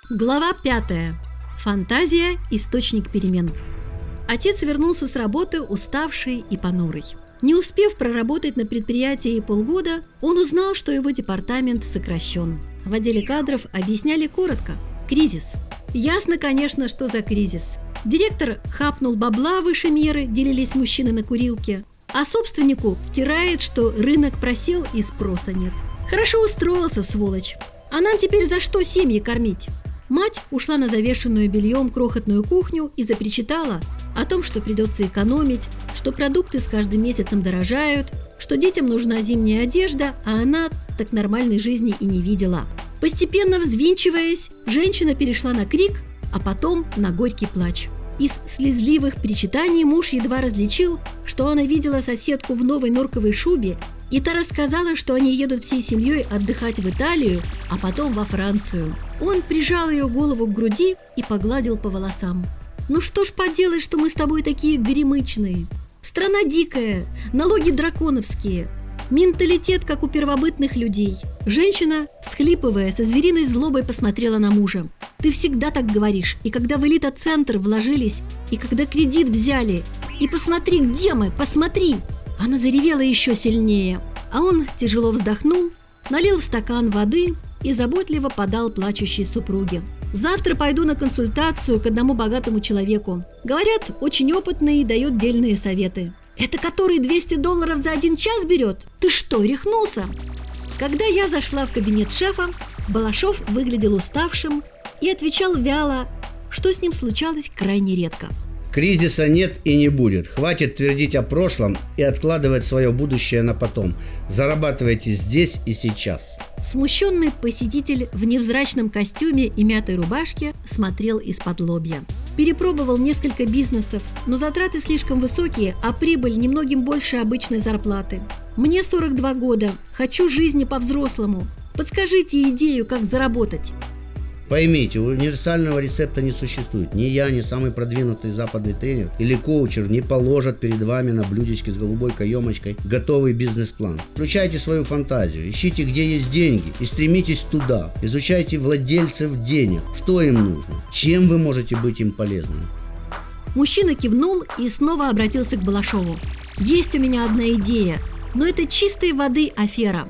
Глава 5. Фантазия – источник перемен. Отец вернулся с работы уставший и понурый. Не успев проработать на предприятии полгода, он узнал, что его департамент сокращен. В отделе кадров объясняли коротко – кризис. Ясно, конечно, что за кризис. Директор хапнул бабла выше меры, делились мужчины на курилке, а собственнику втирает, что рынок просел и спроса нет. Хорошо устроился, сволочь. А нам теперь за что семьи кормить? Мать ушла на завешенную бельем крохотную кухню и запричитала о том, что придется экономить, что продукты с каждым месяцем дорожают, что детям нужна зимняя одежда, а она так нормальной жизни и не видела. Постепенно взвинчиваясь, женщина перешла на крик, а потом на горький плач. Из слезливых причитаний муж едва различил, что она видела соседку в новой норковой шубе, и та рассказала, что они едут всей семьей отдыхать в Италию, а потом во Францию. Он прижал ее голову к груди и погладил по волосам. «Ну что ж поделать, что мы с тобой такие горемычные? Страна дикая, налоги драконовские, менталитет, как у первобытных людей». Женщина, всхлипывая, со звериной злобой посмотрела на мужа. «Ты всегда так говоришь, и когда в элитоцентр вложились, и когда кредит взяли. И посмотри, где мы, посмотри!» Она заревела еще сильнее, а он тяжело вздохнул, налил в стакан воды и заботливо подал плачущей супруге. «Завтра пойду на консультацию к одному богатому человеку. Говорят, очень опытный и дает дельные советы». «Это который $200 за 1 час берет? Ты что, рехнулся?» Когда я зашла в кабинет шефа, Балашов выглядел уставшим и отвечал вяло, что с ним случалось крайне редко. Кризиса нет и не будет. Хватит твердить о прошлом и откладывать свое будущее на потом. Зарабатывайте здесь и сейчас. Смущенный посетитель в невзрачном костюме и мятой рубашке смотрел из-под лобья. Перепробовал несколько бизнесов, но затраты слишком высокие, а прибыль немногим больше обычной зарплаты. Мне 42 года, хочу жизни по-взрослому. Подскажите идею, как заработать. Поймите, универсального рецепта не существует. Ни я, ни самый продвинутый западный тренер или коучер не положат перед вами на блюдечке с голубой каемочкой готовый бизнес-план. Включайте свою фантазию, ищите, где есть деньги, и стремитесь туда. Изучайте владельцев денег, что им нужно, чем вы можете быть им полезным. Мужчина кивнул и снова обратился к Балашову. «Есть у меня одна идея, но это чистой воды афера.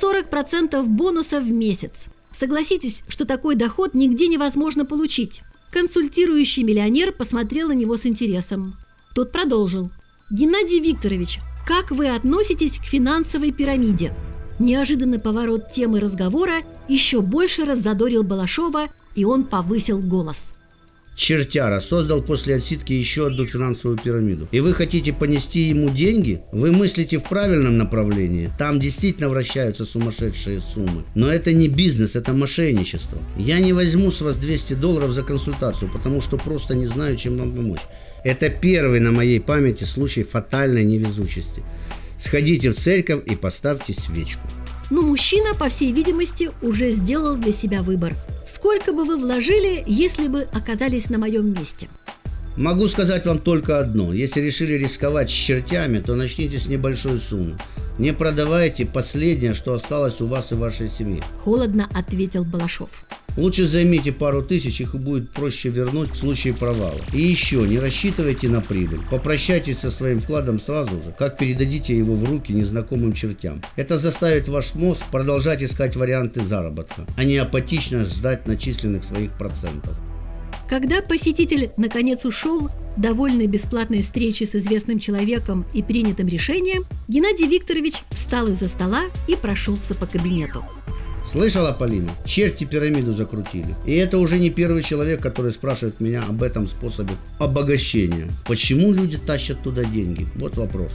40% бонуса в месяц. Согласитесь, что такой доход нигде невозможно получить». Консультирующий миллионер посмотрел на него с интересом. Тот продолжил. «Геннадий Викторович, как вы относитесь к финансовой пирамиде?» Неожиданный поворот темы разговора еще больше раззадорил Балашова, и он повысил голос. Чертяра создал после отсидки еще одну финансовую пирамиду. И вы хотите понести ему деньги? Вы мыслите в правильном направлении. Там действительно вращаются сумасшедшие суммы. Но это не бизнес, это мошенничество. Я не возьму с вас $200 за консультацию, потому что просто не знаю, чем вам помочь. Это первый на моей памяти случай фатальной невезучести. Сходите в церковь и поставьте свечку. Но мужчина, по всей видимости, уже сделал для себя выбор. Сколько бы вы вложили, если бы оказались на моем месте? Могу сказать вам только одно. Если решили рисковать с чертями, то начните с небольшой суммы. Не продавайте последнее, что осталось у вас и вашей семьи. Холодно ответил Балашов. Лучше займите пару тысяч, их будет проще вернуть в случае провала. И еще, не рассчитывайте на прибыль. Попрощайтесь со своим вкладом сразу же, как передадите его в руки незнакомым чертям. Это заставит ваш мозг продолжать искать варианты заработка, а не апатично ждать начисленных своих процентов. Когда посетитель наконец ушел, довольный бесплатной встречей с известным человеком и принятым решением, Геннадий Викторович встал из-за стола и прошелся по кабинету. Слышала, Полина? Черти пирамиду закрутили. И это уже не первый человек, который спрашивает меня об этом способе обогащения. Почему люди тащат туда деньги? Вот вопрос.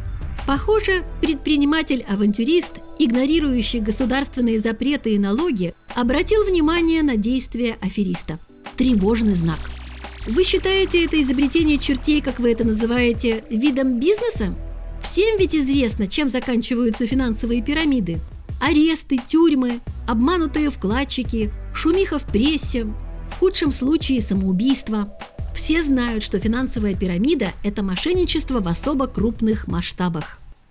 Похоже, предприниматель-авантюрист, игнорирующий государственные запреты и налоги, обратил внимание на действия афериста. Тревожный знак. Вы считаете это изобретение чертей, как вы это называете, видом бизнеса? Всем ведь известно, чем заканчиваются финансовые пирамиды. Аресты, тюрьмы, обманутые вкладчики, шумиха в прессе, в худшем случае самоубийство. Все знают, что финансовая пирамида – это мошенничество в особо крупных масштабах.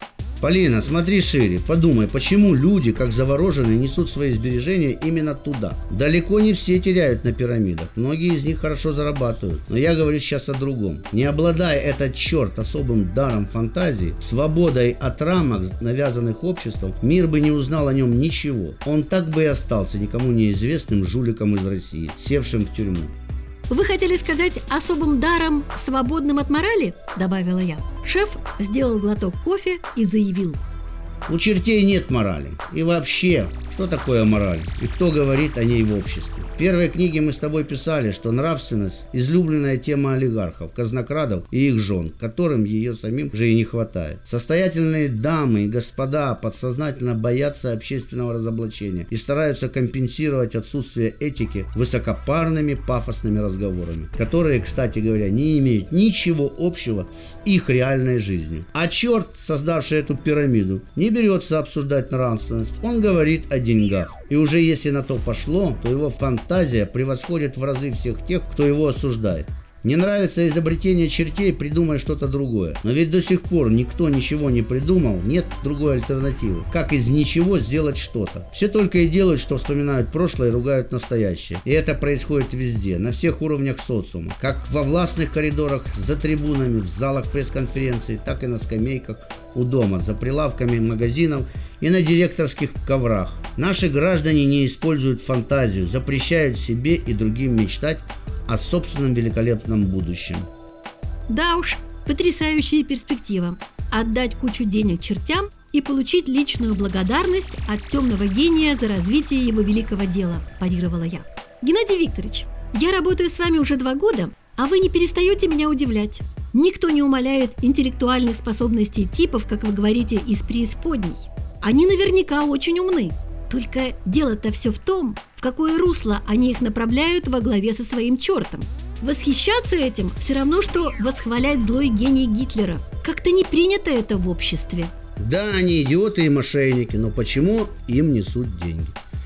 Полина, смотри шире, подумай, почему люди, как завороженные, несут свои сбережения именно туда. Далеко не все теряют на пирамидах, многие из них хорошо зарабатывают. Но я говорю сейчас о другом. Не обладая этот черт особым даром фантазии, свободой от рамок, навязанных обществом, мир бы не узнал о нем ничего. Он так бы и остался никому неизвестным жуликом из России, севшим в тюрьму. «Вы хотели сказать особым даром, свободным от морали?» – добавила я. Шеф сделал глоток кофе и заявил: У чертей нет морали. И вообще, что такое мораль? И кто говорит о ней в обществе? В первой книге мы с тобой писали, что нравственность – излюбленная тема олигархов, казнокрадов и их жен, которым ее самим же и не хватает. Состоятельные дамы и господа подсознательно боятся общественного разоблачения и стараются компенсировать отсутствие этики высокопарными пафосными разговорами, которые, кстати говоря, не имеют ничего общего с их реальной жизнью. А черт, создавший эту пирамиду, не берется обсуждать нравственность, он говорит о деньгах. И уже если на то пошло, то его фантазия превосходит в разы всех тех, кто его осуждает. Не нравится изобретение чертей, придумай что-то другое. Но ведь до сих пор никто ничего не придумал, нет другой альтернативы. Как из ничего сделать что-то? Все только и делают, что вспоминают прошлое и ругают настоящее. И это происходит везде, на всех уровнях социума. Как во властных коридорах, за трибунами, в залах пресс-конференций, так и на скамейках у дома, за прилавками магазинов и на директорских коврах. Наши граждане не используют фантазию, запрещают себе и другим мечтать о собственном великолепном будущем. Да уж, потрясающая перспектива. Отдать кучу денег чертям и получить личную благодарность от темного гения за развитие его великого дела, парировала я. Геннадий Викторович, я работаю с вами уже 2 года, а вы не перестаете меня удивлять. Никто не умаляет интеллектуальных способностей типов, как вы говорите, из преисподней. Они наверняка очень умны. Только дело-то все в том, в какое русло они их направляют во главе со своим чертом. Восхищаться этим все равно, что восхвалять злой гений Гитлера. Как-то не принято это в обществе. Да, они идиоты и мошенники, но почему им несут деньги?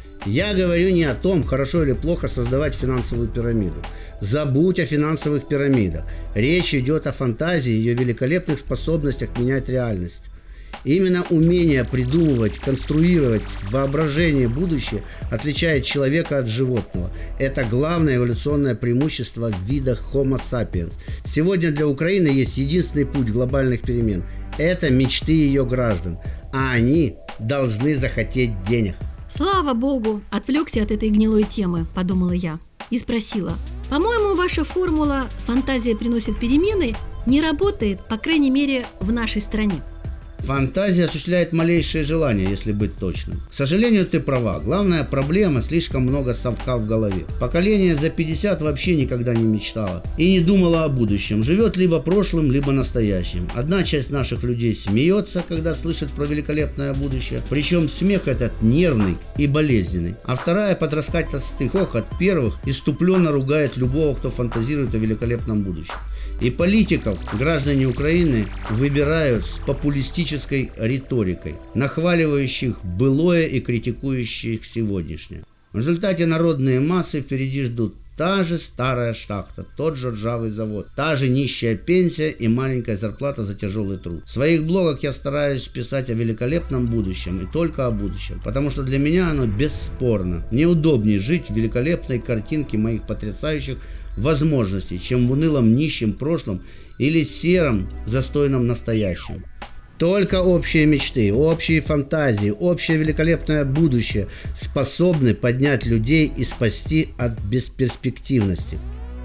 Я говорю не о том, хорошо или плохо создавать финансовую пирамиду. Забудь о финансовых пирамидах. Речь идет о фантазии и ее великолепных способностях менять реальность. Именно умение придумывать, конструировать воображение будущее отличает человека от животного. Это главное эволюционное преимущество вида Homo sapiens. Сегодня для Украины есть единственный путь глобальных перемен. Это мечты ее граждан. А они должны захотеть денег. Слава богу, отвлекся от этой гнилой темы, подумала я и спросила: по-моему, ваша формула «фантазия приносит перемены» не работает, по крайней мере, в нашей стране. Фантазия осуществляет малейшее желание, если быть точным. К сожалению, ты права. Главная проблема – слишком много совка в голове. Поколение за 50 вообще никогда не мечтало и не думало о будущем. Живет либо прошлым, либо настоящим. Одна часть наших людей смеется, когда слышит про великолепное будущее. Причем смех этот нервный и болезненный. А вторая под раскатистый хохот первых иступленно ругает любого, кто фантазирует о великолепном будущем. И политиков граждане Украины выбирают с популистической риторикой, нахваливающих былое и критикующих сегодняшнее. В результате народные массы впереди ждут та же старая шахта, тот же ржавый завод, та же нищая пенсия и маленькая зарплата за тяжелый труд. В своих блогах я стараюсь писать о великолепном будущем и только о будущем, потому что для меня оно бесспорно. Мне удобнее жить в великолепной картинке моих потрясающих возможностей, чем в унылом нищем прошлом или сером застойном настоящем. Только общие мечты, общие фантазии, общее великолепное будущее способны поднять людей и спасти от бесперспективности.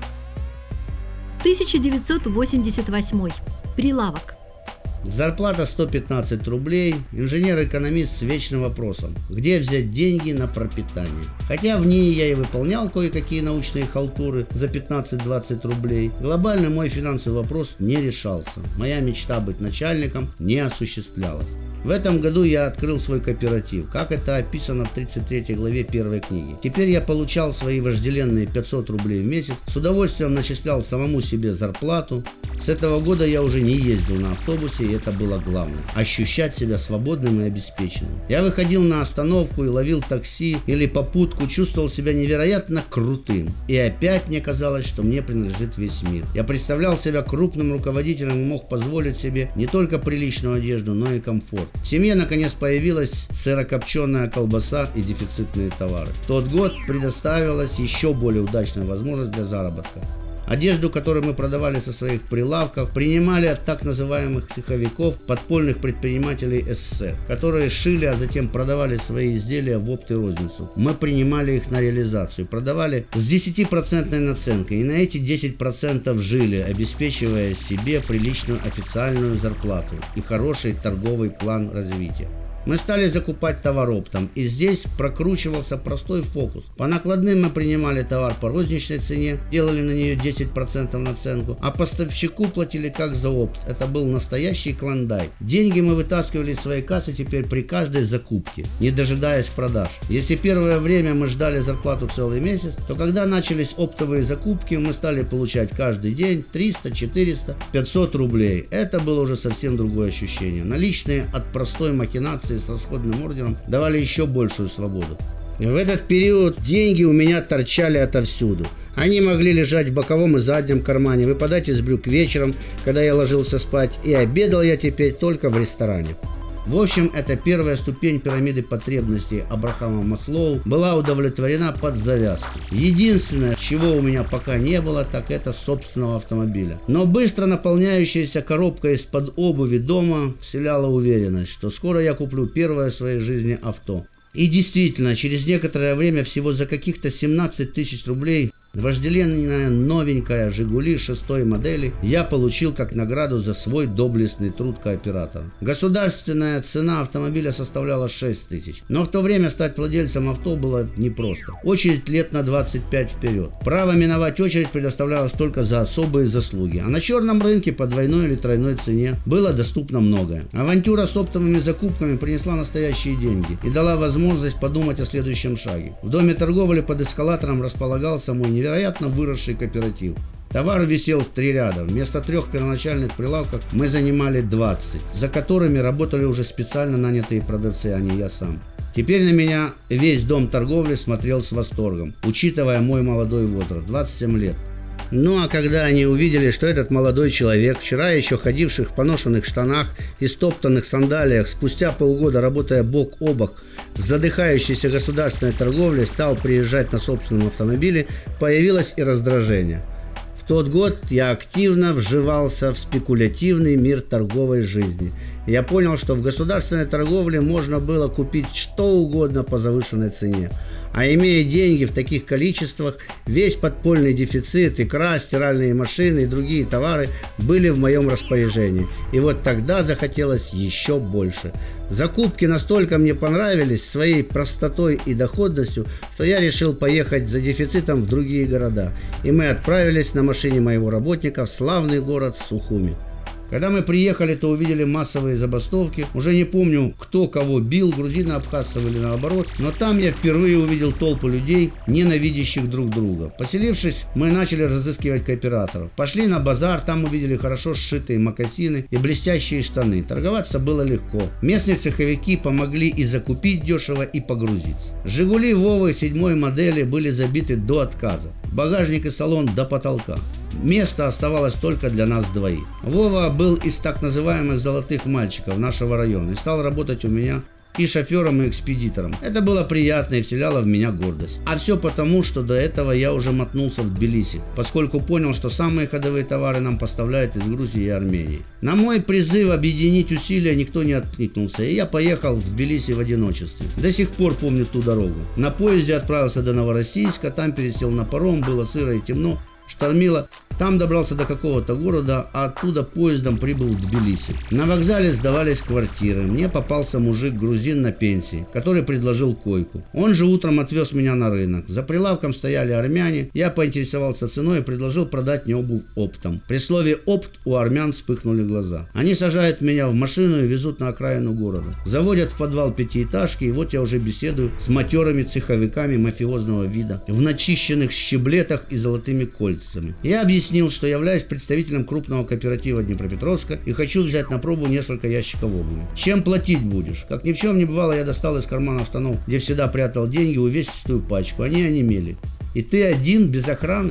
1988. Прилавок. Зарплата 115 рублей, инженер-экономист с вечным вопросом: где взять деньги на пропитание? Хотя в ней я и выполнял кое-какие научные халтуры за 15-20 рублей, глобально мой финансовый вопрос не решался. Моя мечта быть начальником не осуществлялась. В этом году я открыл свой кооператив, как это описано в 33 главе 1 книги. Теперь я получал свои вожделенные 500 рублей в месяц, с удовольствием начислял самому себе зарплату. С этого года я уже не ездил на автобусе, и это было главное – ощущать себя свободным и обеспеченным. Я выходил на остановку и ловил такси или попутку, чувствовал себя невероятно крутым. И опять мне казалось, что мне принадлежит весь мир. Я представлял себя крупным руководителем и мог позволить себе не только приличную одежду, но и комфорт. В семье наконец появилась сырокопченая колбаса и дефицитные товары. В тот год предоставилась еще более удачная возможность для заработка. Одежду, которую мы продавали со своих прилавков, принимали от так называемых цеховиков, подпольных предпринимателей СССР, которые шили, а затем продавали свои изделия в опт и розницу. Мы принимали их на реализацию, продавали с 10% наценкой, и на эти 10% жили, обеспечивая себе приличную официальную зарплату и хороший торговый план развития. Мы стали закупать товар оптом, и здесь прокручивался простой фокус. По накладным мы принимали товар по розничной цене, делали на нее 10% наценку, а поставщику платили как за опт. Это был настоящий клондайк. Деньги мы вытаскивали из своей кассы теперь при каждой закупке, не дожидаясь продаж. Если первое время мы ждали зарплату целый месяц, то когда начались оптовые закупки, мы стали получать каждый день 300, 400, 500 рублей. Это было уже совсем другое ощущение. Наличные от простой махинации с расходным ордером давали еще большую свободу. В этот период деньги у меня торчали отовсюду. Они могли лежать в боковом и заднем кармане, выпадать из брюк вечером, когда я ложился спать, и обедал я теперь только в ресторане. В общем, эта первая ступень пирамиды потребностей Абрахама Маслоу была удовлетворена под завязку. Единственное, чего у меня пока не было, так это собственного автомобиля. Но быстро наполняющаяся коробка из-под обуви дома вселяла уверенность, что скоро я куплю первое в своей жизни авто. И действительно, через некоторое время, всего за каких-то 17 тысяч рублей, вожделенная новенькая «Жигули» 6-й модели я получил как награду за свой доблестный труд кооператора. Государственная цена автомобиля составляла 6 тысяч, но в то время стать владельцем авто было непросто. Очередь лет на 25 вперед. Право миновать очередь предоставлялось только за особые заслуги, а на черном рынке по двойной или тройной цене было доступно многое. Авантюра с оптовыми закупками принесла настоящие деньги и дала возможность подумать о следующем шаге. В доме торговли под эскалатором располагался мой невероятно выросший кооператив. Товар висел в 3 ряда. Вместо 3 первоначальных прилавков мы занимали 20, за которыми работали уже специально нанятые продавцы, а не я сам. Теперь на меня весь дом торговли смотрел с восторгом, учитывая мой молодой возраст, 27 лет. Ну а когда они увидели, что этот молодой человек, вчера еще ходивший в поношенных штанах и стоптанных сандалиях, спустя полгода, работая бок о бок с задыхающейся государственной торговлей, стал приезжать на собственном автомобиле, появилось и раздражение. В тот год я активно вживался в спекулятивный мир торговой жизни. Я понял, что в государственной торговле можно было купить что угодно по завышенной цене. А имея деньги в таких количествах, весь подпольный дефицит, икра, стиральные машины и другие товары были в моем распоряжении. И вот тогда захотелось еще больше. Закупки настолько мне понравились своей простотой и доходностью, что я решил поехать за дефицитом в другие города. И мы отправились на машине моего работника в славный город Сухуми. Когда мы приехали, то увидели массовые забастовки. Уже не помню, кто кого бил, грузины, абхазцев или наоборот. Но там я впервые увидел толпу людей, ненавидящих друг друга. Поселившись, мы начали разыскивать кооператоров. Пошли на базар, там увидели хорошо сшитые мокасины и блестящие штаны. Торговаться было легко. Местные цеховики помогли и закупить дешево, и погрузиться. «Жигули» Вовы 7-й модели были забиты до отказа. Багажник и салон до потолка. Место оставалось только для нас двоих. Вова был из так называемых золотых мальчиков нашего района и стал работать у меня и шофером, и экспедитором. Это было приятно и вселяло в меня гордость. А все потому, что до этого я уже мотнулся в Тбилиси, поскольку понял, что самые ходовые товары нам поставляют из Грузии и Армении. На мой призыв объединить усилия никто не откликнулся, и я поехал в Тбилиси в одиночестве. До сих пор помню ту дорогу. На поезде отправился до Новороссийска, там пересел на паром, было сыро и темно, штормило. Там добрался до какого-то города, а оттуда поездом прибыл в Тбилиси. На вокзале сдавались квартиры. Мне попался мужик-грузин на пенсии, который предложил койку. Он же утром отвез меня на рынок. За прилавком стояли армяне. Я поинтересовался ценой и предложил продать мне обувь оптом. При слове «опт» у армян вспыхнули глаза. Они сажают меня в машину и везут на окраину города. Заводят в подвал пятиэтажки, и вот я уже беседую с матерыми цеховиками мафиозного вида в начищенных щеблетах и золотыми кольцами. Я объяснил, что являюсь представителем крупного кооператива Днепропетровска и хочу взять на пробу несколько ящиков обуви. Чем платить будешь? Как ни в чем не бывало, я достал из кармана штанов, где всегда прятал деньги, увесистую пачку. Они онемели. И ты один, без охраны?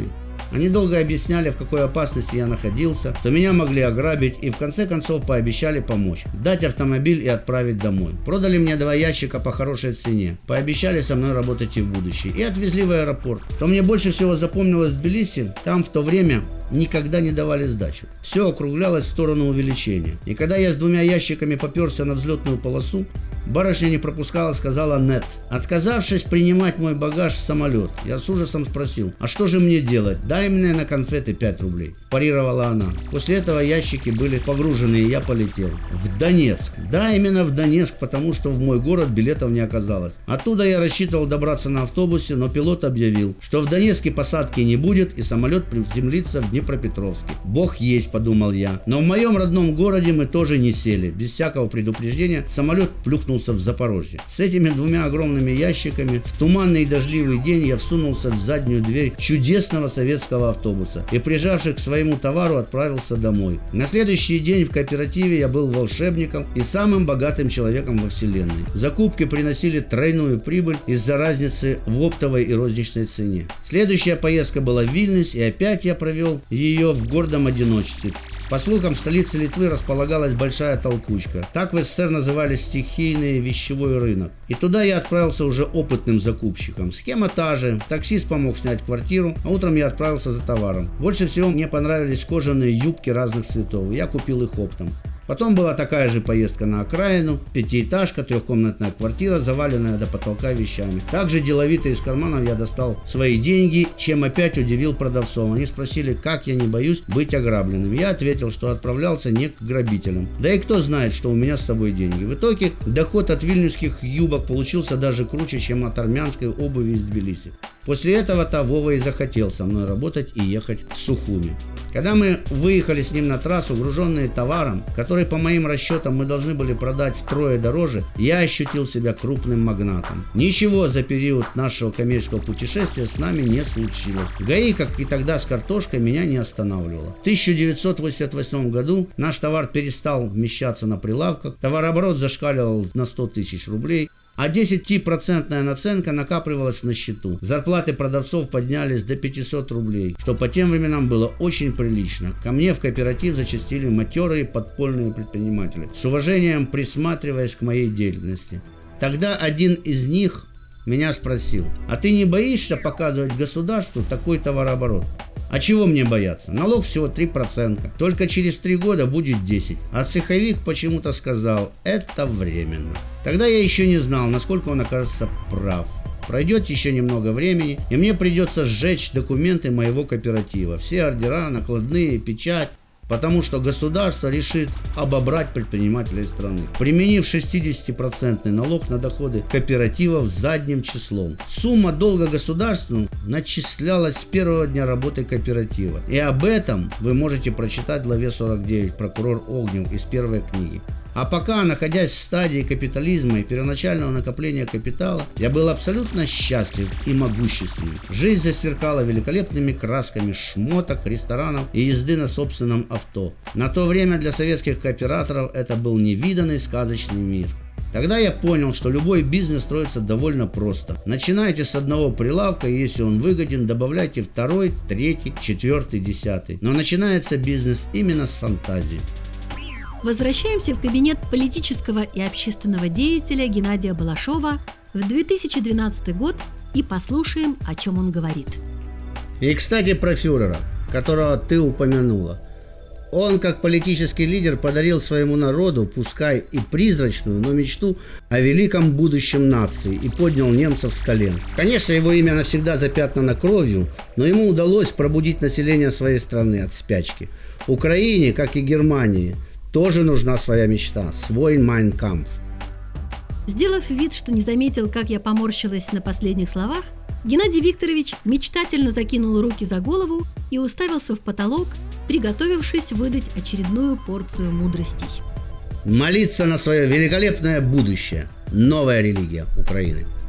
Они долго объясняли, в какой опасности я находился, что меня могли ограбить, и в конце концов пообещали помочь, дать автомобиль и отправить домой. Продали мне 2 ящика по хорошей цене, пообещали со мной работать и в будущем, и отвезли в аэропорт. Что мне больше всего запомнилось в Тбилиси, там в то время никогда не давали сдачу. Все округлялось в сторону увеличения. И когда я с 2 ящиками поперся на взлетную полосу, барышня не пропускала, сказала «нет». Отказавшись принимать мой багаж в самолет, я с ужасом спросил: «А что же мне делать? Дай мне на конфеты 5 рублей». Парировала она. После этого ящики были погружены, и я полетел в Донецк. Да, именно в Донецк, потому что в мой город билетов не оказалось. Оттуда я рассчитывал добраться на автобусе, но пилот объявил, что в Донецке посадки не будет, и самолет приземлится в Днепропетровске. Бог есть, подумал я. Но в моем родном городе мы тоже не сели. Без всякого предупреждения самолет плюхнулся в Запорожье. С этими 2 огромными ящиками в туманный и дождливый день я всунулся в заднюю дверь чудесного советского автобуса и, прижавшись к своему товару, отправился домой. На следующий день в кооперативе я был волшебником и самым богатым человеком во вселенной. Закупки приносили тройную прибыль из-за разницы в оптовой и розничной цене. Следующая поездка была в Вильнюс, и опять я провел ее в гордом одиночестве. По слухам, в столице Литвы располагалась большая толкучка. Так в СССР называли стихийный вещевой рынок. И туда я отправился уже опытным закупщиком. Схема та же. Таксист помог снять квартиру, а утром я отправился за товаром. Больше всего мне понравились кожаные юбки разных цветов. Я купил их оптом. Потом была такая же поездка на окраину, 5-этажка, 3-комнатная квартира, заваленная до потолка вещами. Также деловито из карманов я достал свои деньги, чем опять удивил продавцов. Они спросили, как я не боюсь быть ограбленным. Я ответил, что отправлялся не к грабителям. Да и кто знает, что у меня с собой деньги. В итоге доход от вильнюсских юбок получился даже круче, чем от армянской обуви из Тбилиси. После этого-то Вова и захотел со мной работать и ехать в Сухуми. Когда мы выехали с ним на трассу, груженные товаром, который по моим расчетам мы должны были продать втрое дороже, я ощутил себя крупным магнатом. Ничего за период нашего коммерческого путешествия с нами не случилось. ГАИ, как и тогда с картошкой, меня не останавливало. В 1988 году наш товар перестал вмещаться на прилавках, товарооборот зашкаливал на 100 тысяч рублей, а 10% наценка накапливалась на счету. Зарплаты продавцов поднялись до 500 рублей, что по тем временам было очень прилично. Ко мне в кооператив зачастили матерые подпольные предприниматели, с уважением присматриваясь к моей деятельности. Тогда один из них меня спросил: «А ты не боишься показывать государству такой товарооборот?» А чего мне бояться? Налог всего 3%. Только через 3 года будет 10%. А цеховик почему-то сказал: это временно. Тогда я еще не знал, насколько он окажется прав. Пройдет еще немного времени, и мне придется сжечь документы моего кооператива. Все ордера, накладные, печать. Потому что государство решит обобрать предпринимателей страны, применив 60% налог на доходы кооперативов задним числом. Сумма долга государству начислялась с первого дня работы кооператива. И об этом вы можете прочитать в главе 49 «Прокурор Огнев» из первой книги. А пока, находясь в стадии капитализма и первоначального накопления капитала, я был абсолютно счастлив и могущественным. Жизнь засверкала великолепными красками шмоток, ресторанов и езды на собственном авто. На то время для советских кооператоров это был невиданный сказочный мир. Тогда я понял, что любой бизнес строится довольно просто. Начинайте с одного прилавка, и если он выгоден, добавляйте 2-й, 3-й, 4-й, 10-й. Но начинается бизнес именно с фантазии. Возвращаемся в кабинет политического и общественного деятеля Геннадия Балашова в 2012 год и послушаем, о чем он говорит. И, кстати, про фюрера, которого ты упомянула. Он, как политический лидер, подарил своему народу, пускай и призрачную, но мечту о великом будущем нации и поднял немцев с колен. Конечно, его имя навсегда запятнано кровью, но ему удалось пробудить население своей страны от спячки. Украине, как и Германии, тоже нужна своя мечта, свой Mein Kampf. Сделав вид, что не заметил, как я поморщилась на последних словах, Геннадий Викторович мечтательно закинул руки за голову и уставился в потолок, приготовившись выдать очередную порцию мудростей. Молиться на свое великолепное будущее. Новая религия Украины.